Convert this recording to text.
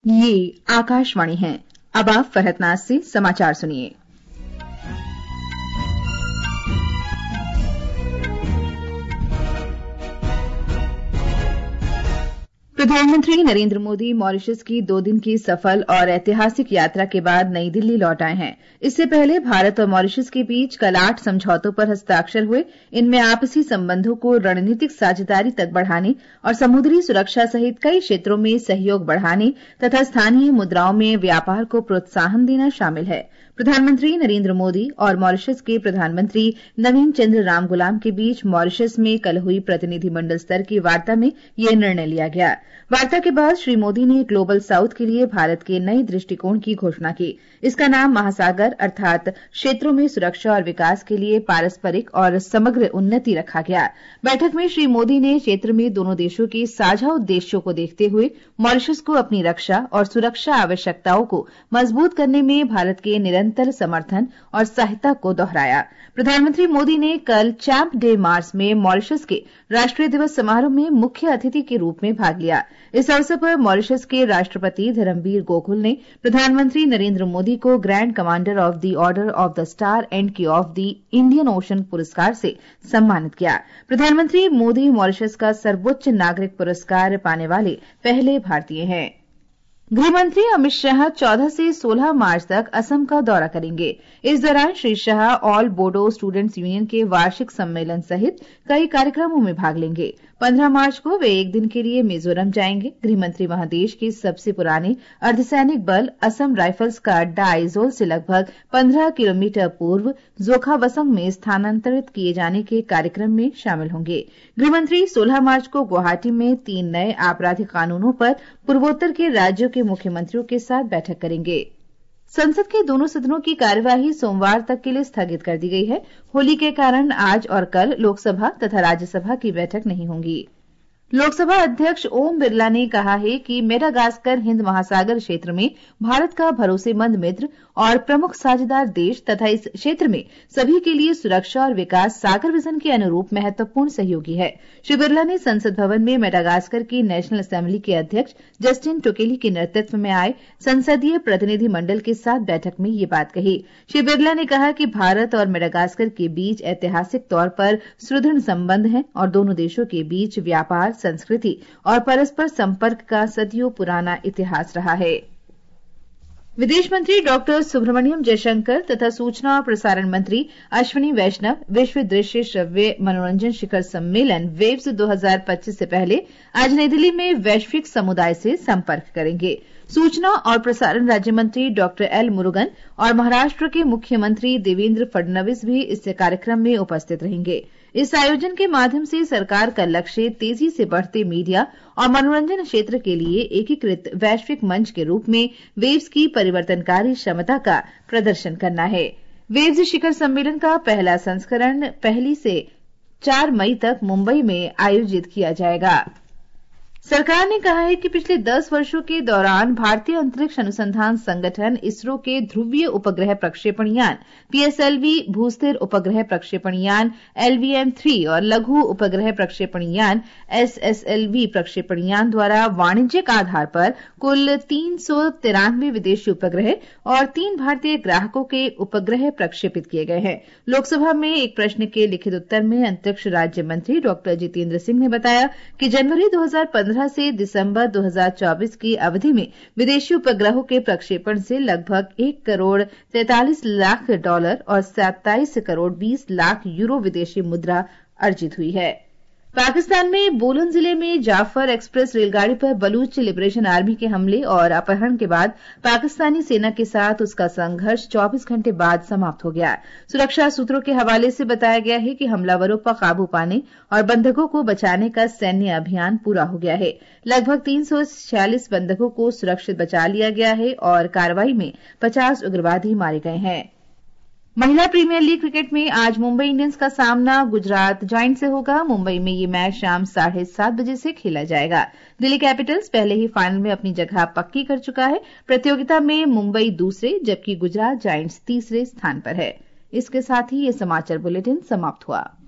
ये आकाशवाणी है। अब आप फरहतनाज से समाचार सुनिए। प्रधानमंत्री नरेंद्र मोदी मॉरिशस की 2 दिन की सफल और ऐतिहासिक यात्रा के बाद नई दिल्ली लौट आए हैं। इससे पहले भारत और मॉरिशस के बीच कल 8 समझौतों पर हस्ताक्षर हुए। इनमें आपसी संबंधों को रणनीतिक साझेदारी तक बढ़ाने और समुद्री सुरक्षा सहित कई क्षेत्रों में सहयोग बढ़ाने तथा स्थानीय मुद्राओं में व्यापार को प्रोत्साहन देना शामिल है। प्रधानमंत्री नरेंद्र मोदी और मॉरिशस के प्रधानमंत्री नवीन चंद्र रामगुलाम के बीच मॉरिशस में कल हुई प्रतिनिधिमंडल स्तर की वार्ता में यह निर्णय लिया गया। वार्ता के बाद श्री मोदी ने ग्लोबल साउथ के लिए भारत के नए दृष्टिकोण की घोषणा की। इसका नाम महासागर अर्थात क्षेत्रों में सुरक्षा और विकास के लिए पारस्परिक और समग्र उन्नति रखा गया। बैठक में श्री मोदी ने क्षेत्र में दोनों देशों के साझा उद्देश्यों को देखते हुए मॉरिशस को अपनी रक्षा और सुरक्षा आवश्यकताओं को मजबूत करने में भारत के निरंतर समर्थन और सहायता को दोहराया। प्रधानमंत्री मोदी ने कल चैंप डे मार्च में मॉरिशस के राष्ट्रीय दिवस समारोह में मुख्य अतिथि के रूप में भाग लिया। इस अवसर पर मॉरिशस के राष्ट्रपति धर्मवीर गोकुल ने प्रधानमंत्री नरेंद्र मोदी को grand commander of the order of the star and key of the Indian Ocean पुरस्कार से सम्मानित किया। प्रधानमंत्री मोदी मॉरिशस का सर्वोच्च नागरिक पुरस्कार पाने वाले पहले भारतीय हैं। गृहमंत्री अमित शाह 14 से 16 मार्च तक असम का दौरा करेंगे। इस दौरान Shri Shah all Bodo students union के वार्षिक सम्मेलन सहित कई कार्यक्रमों में भाग लेंगे। 15 मार्च को वे 1 दिन के लिए मिजोरम जाएंगे। गृहमंत्री वहां देश के सबसे पुराने अर्धसैनिक बल असम राइफल्स का अड्डा आइजोल से लगभग 15 किलोमीटर पूर्व जोखावसंग में स्थानांतरित किए जाने के कार्यक्रम में शामिल होंगे। गृहमंत्री 16 मार्च को गुवाहाटी में 3 नए आपराधिक कानूनों पर पूर्वोत्तर के राज्यों के मुख्यमंत्रियों के साथ बैठक करेंगे। संसद के दोनों सदनों की कार्यवाही सोमवार तक के लिए स्थगित कर दी गई है। होली के कारण आज और कल लोकसभा तथा राज्यसभा की बैठक नहीं होंगी। लोकसभा अध्यक्ष ओम बिरला ने कहा है कि मेडागास्कर हिंद महासागर क्षेत्र में भारत का भरोसेमंद मित्र और प्रमुख साझेदार देश तथा इस क्षेत्र में सभी के लिए सुरक्षा और विकास सागर विजन के अनुरूप महत्वपूर्ण सहयोगी है। श्री बिरला ने संसद भवन में मेडागास्कर की नेशनल असेंबली के अध्यक्ष जस्टिन टोकेली के नेतृत्व में आए संसदीय प्रतिनिधि मंडल के साथ बैठक में ये बात कही। श्री बिरला ने कहा कि भारत और मेडागास्कर के बीच ऐतिहासिक तौर पर सुदृढ़ संबंध हैं और दोनों देशों के बीच व्यापार, संस्कृति और परस्पर संपर्क का सदियों पुराना इतिहास रहा है। विदेश मंत्री डॉक्टर सुब्रमण्यम जयशंकर तथा सूचना और प्रसारण मंत्री अश्विनी वैष्णव विश्व दृश्य श्रव्य मनोरंजन शिखर सम्मेलन वेव्स 2025 से पहले आज नई दिल्ली में वैश्विक समुदाय से संपर्क करेंगे। सूचना और प्रसारण राज्य मंत्री डॉक्टर एल मुरुगन और महाराष्ट्र के मुख्यमंत्री देवेंद्र फडणवीस भी इस कार्यक्रम में उपस्थित रहेंगे। इस आयोजन के माध्यम से सरकार का लक्ष्य तेजी से बढ़ते मीडिया और मनोरंजन क्षेत्र के लिए एकीकृत वैश्विक मंच के रूप में वेव्स की परिवर्तनकारी क्षमता का प्रदर्शन करना है। वेव्स शिखर सम्मेलन का पहला संस्करण 1 से 4 मई तक मुंबई में आयोजित किया जाएगा। सरकार ने कहा है कि पिछले 10 वर्षों के दौरान भारतीय अंतरिक्ष अनुसंधान संगठन इसरो के ध्रुवीय उपग्रह प्रक्षेपण यान पीएसएलवी, भूस्थिर उपग्रह प्रक्षेपण यान LVM-3 और लघु उपग्रह प्रक्षेपण यान SSLV प्रक्षेपण यान द्वारा वाणिज्यिक आधार पर कुल 393 विदेशी उपग्रह और 3 भारतीय ग्राहकों के उपग्रह प्रक्षेपित किए गए हैं। लोकसभा में एक प्रश्न के लिखित उत्तर में अंतरिक्ष राज्य मंत्री डॉक्टर जितेंद्र सिंह ने बताया कि जनवरी 2015 से दिसंबर 2024 की अवधि में विदेशी उपग्रहों के प्रक्षेपण से लगभग 1 करोड़ 43 लाख डॉलर और 27 करोड़ 20 लाख यूरो विदेशी मुद्रा अर्जित हुई है। पाकिस्तान में बोलन जिले में जाफर एक्सप्रेस रेलगाड़ी पर बलूच लिबरेशन आर्मी के हमले और अपहरण के बाद पाकिस्तानी सेना के साथ उसका संघर्ष 24 घंटे बाद समाप्त हो गया। सुरक्षा सूत्रों के हवाले से बताया गया है कि हमलावरों पर काबू पाने और बंधकों को बचाने का सैन्य अभियान पूरा हो गया है। लगभग 346 बंधकों को सुरक्षित बचा लिया गया है और कार्रवाई में 50 उग्रवादी मारे गए हैं। महिला प्रीमियर लीग क्रिकेट में आज मुंबई इंडियंस का सामना गुजरात जायंट से होगा। मुंबई में ये मैच शाम 7:30 बजे से खेला जाएगा। दिल्ली कैपिटल्स पहले ही फाइनल में अपनी जगह पक्की कर चुका है। प्रतियोगिता में मुंबई दूसरे जबकि गुजरात जायंट्स तीसरे स्थान पर है। इसके साथ ही ये समाचार बुलेटिन समाप्त हुआ।